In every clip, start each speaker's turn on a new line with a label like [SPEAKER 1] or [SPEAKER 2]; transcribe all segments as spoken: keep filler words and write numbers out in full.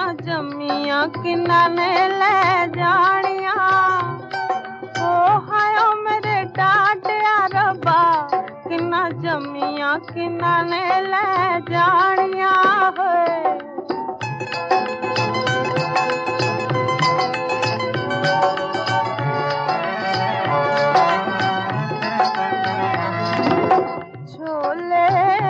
[SPEAKER 1] किन्ना जम्मियां किन्ना ने ले जानिया। ओ हायो मेरे डाटिया रब्बा किन्ना जम्मियां किन्ना ने ले जानिया होए। छोले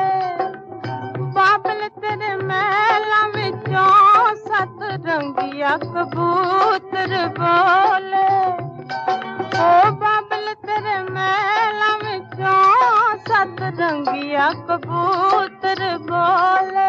[SPEAKER 1] बाबल तेरे महला विचों सत रंगिया कबूतर बोले। ओ बाबल तेरे महला विचों सत रंगिया कबूतर बोले।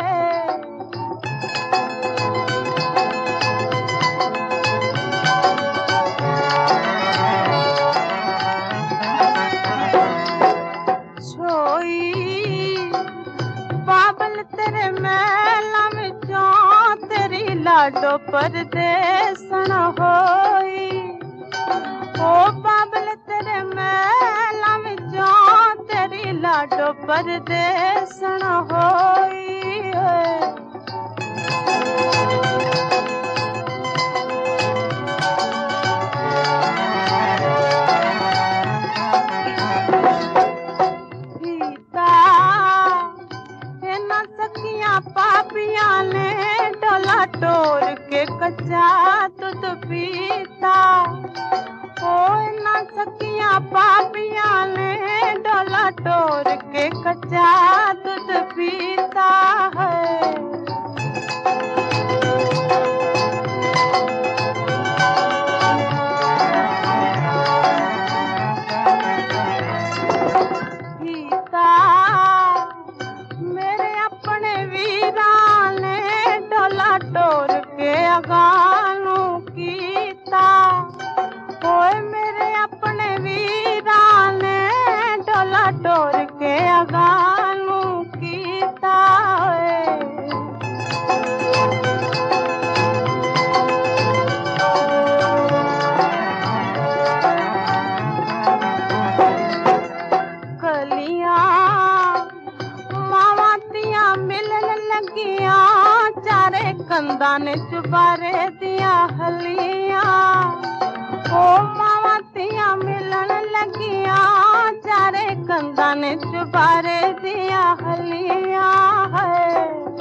[SPEAKER 1] बाबल तेरे महला विचों तेरी लाडो परदेसन होई। ओ बाबल तेरे महला विचों तेरी लाडो परदेसन होई। पापियां ने डोला टोर के कच्चा दूध पीता। ओ ना सकियां पापियां ने डोला टोर के कच्चा दूध पीता है। पीता मेरे अपने वीरां ने डोला टोर के अगानू कीता। ओए मेरे अपने वीरां ने डोला टोर के अगानू कीता। कंदा ने चुबारे दिया हलिया। ओ मावा तिया मिलन लगिया चारे कंदा ने चुबारे दिया हलिया है।